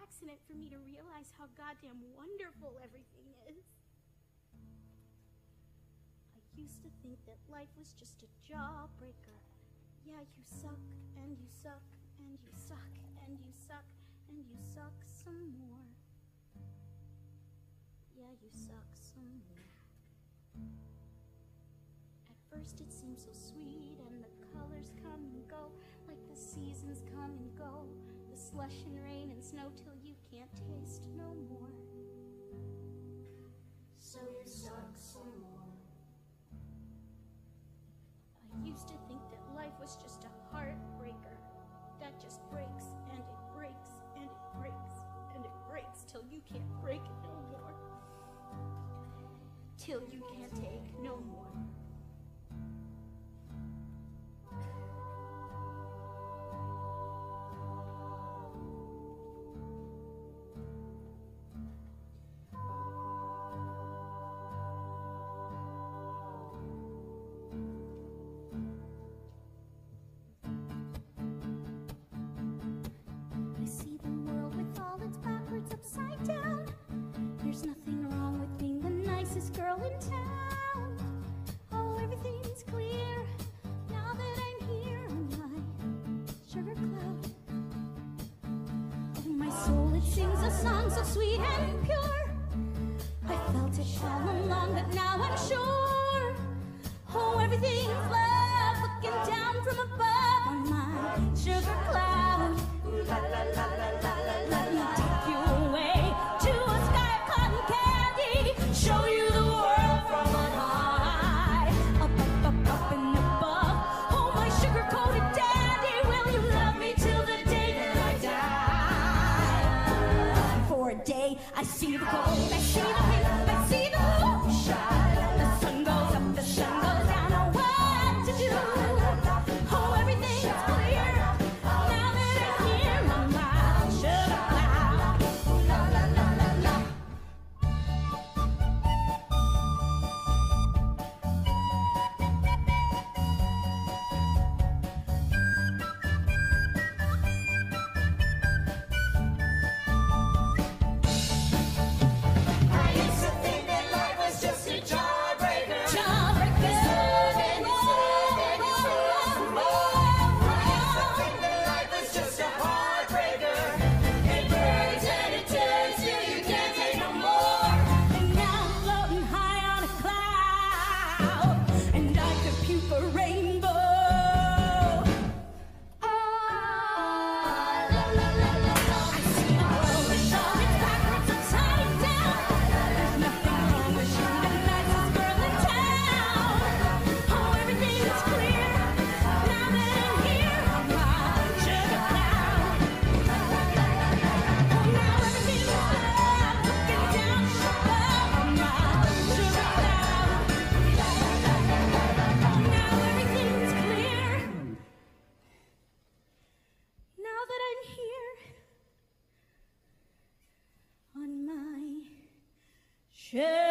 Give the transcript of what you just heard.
accident for me to realize how goddamn wonderful everything is. I used to think that life was just a jawbreaker. Yeah, you suck, and you suck, and you suck, and you suck, and you suck some more. Yeah, you suck some more. At first it seemed so sweet, and the colors come and go, like the seasons come and go, the slush and rain and snow, till you can't taste no more. So you suck some more. I used to think that life was just a heartbreaker that just breaks and it breaks and it breaks and it breaks till you can't break it no more. Till you can't take no more. Upside down. There's nothing wrong with being the nicest girl in town. Oh, everything's clear now that I'm here on my sugar cloud. In my soul it sings a song so sweet and pure. I felt it all along, but now I'm sure. Oh, everything's love looking down from above on my sugar cloud. La la la la la la la. Let me take you away to a sky of cotton candy, show you the world from on high. Up, up, up, up and above. Oh, my sugar-coated dandy, will you love me till the day that I die? For a day, I see the gold, I see the pink, I see the moonshine. The sun goes up, the sun goes down, oh, what to do? Oh, everything's clear now that I'm here on my sugar cloud. La la la la la. I used to think that life was just a jawbreaker. Jawbreaker. I used to think that life was just a heartbreaker. It burns and it turns till you can't take no more. And now I'm floating high on a cloud, and I could puke a rainbow. La la la la la. I see the world is on its backwards, upside down. There's nothing wrong with being the nicest girl in town. Oh, everything's clear now that I'm here on my sugar cloud. Oh, now everything's love looking down above on my sugar cloud. Now everything's clear now that I'm here on my sugar